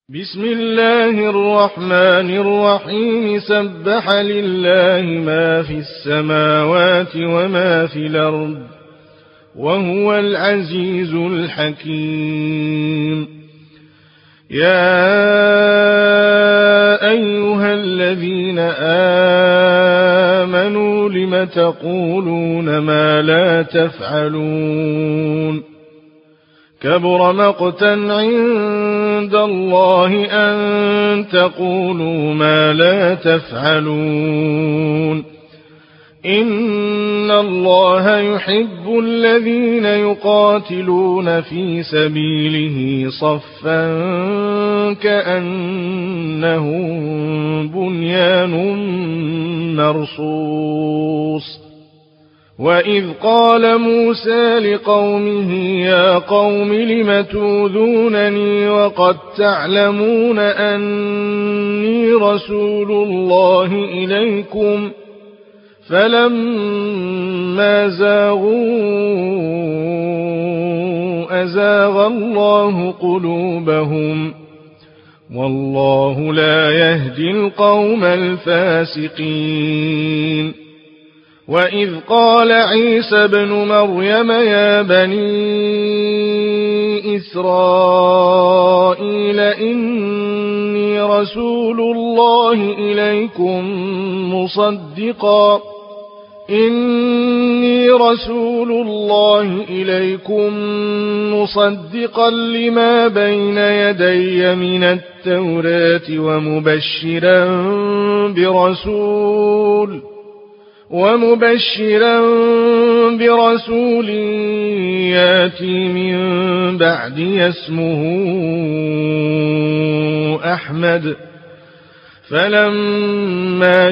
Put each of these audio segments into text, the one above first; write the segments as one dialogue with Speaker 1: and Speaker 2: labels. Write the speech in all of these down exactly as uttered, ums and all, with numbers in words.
Speaker 1: بسم الله الرحمن الرحيم سبح لله ما في السماوات وما في الأرض وهو العزيز الحكيم. يا أيها الذين آمنوا لم تقولون ما لا تفعلون كبر مقتا عند الله أن تقولوا ما لا تفعلون إن الله يحب الذين يقاتلون في سبيله صفا كأنهم بنيان مرصوص. وإذ قال موسى لقومه يا قوم لم توذونني وقد تعلمون أني رسول الله إليكم فلما زاغوا أزاغ الله قلوبهم والله لا يهدي القوم الفاسقين. وإذ قال عيسى ابن مريم يا بني إسرائيل إني رسول الله إليكم مصدقا إني رسول الله إليكم مصدقا لما بين يدي من التوراة ومبشرا برسول ومبشرا برسول ياتي من بعدي اسمه أحمد. فلما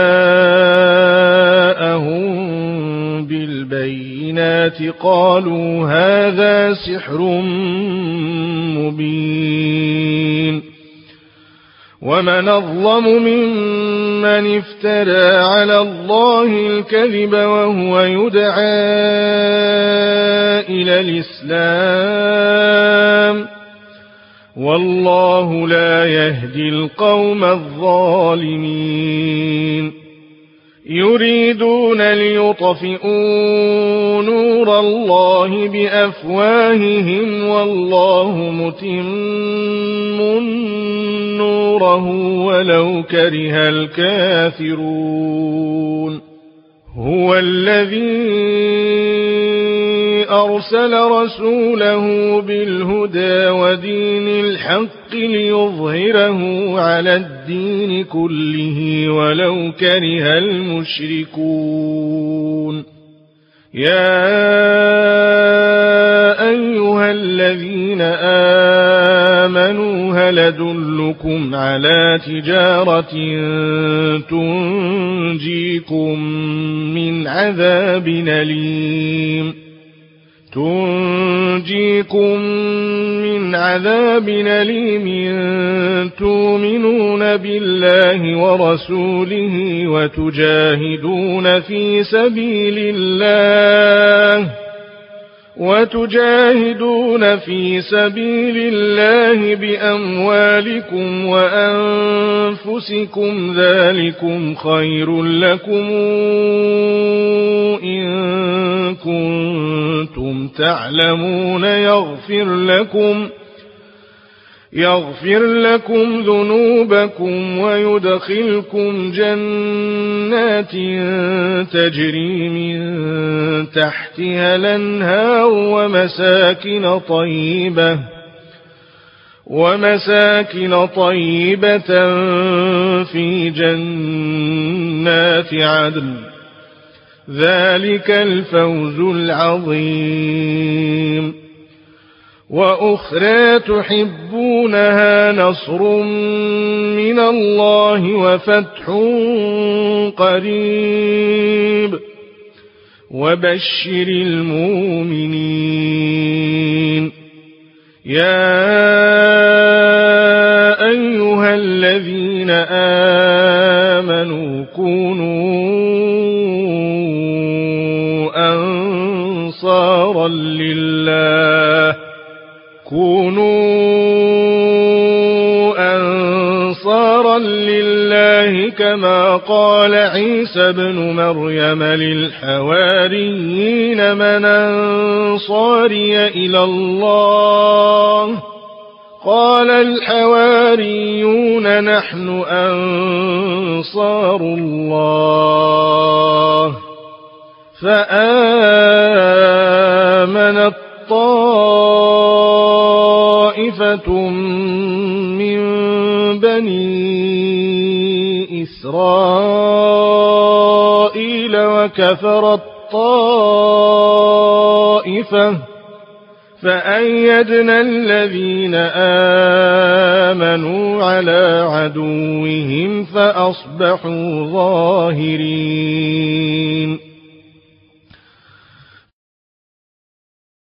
Speaker 1: جاءهم بالبينات قالوا هذا سحر مبين. ومن أظلم ممن افترى على الله الكذب وهو يدعى إلى الإسلام والله لا يهدي القوم الظالمين. يريدون ليطفئوا نور الله بأفواههم والله متم نوره ولو كره الكافرون. هو الذي أرسل رسوله بالهدى ودين الحق ليظهره على الدين كله ولو كره المشركون. يا أيها الذين آمنوا هل أدلكم على تجارة تنجيكم من عذاب أليم تنجيكم من عذاب أليم تؤمنون بالله ورسوله وتجاهدون في سبيل الله وتجاهدون في سبيل الله بأموالكم وأنفسكم ذلكم خير لكم إن كنتم تعلمون يغفر لكم يغفر لكم ذنوبكم ويدخلكم جنات تجري من تحتها الأنهار ومساكن طيبة ومساكن طيبة في جنات عدن ذلك الفوز العظيم. وأخرى تحبونها نصر من الله وفتح قريب وبشر المؤمنين. يا أيها الذين آمنوا كونوا أنصارا لله كونوا نصارى لله كما قال عيسى بن مريم للحواريين من أنصاري إلى الله قال الحواريون نحن أنصار الله فآمنت طائفة من بني إسرائيل وكفرت طائفة فأيدنا الذين آمنوا على عدوهم فأصبحوا ظاهرين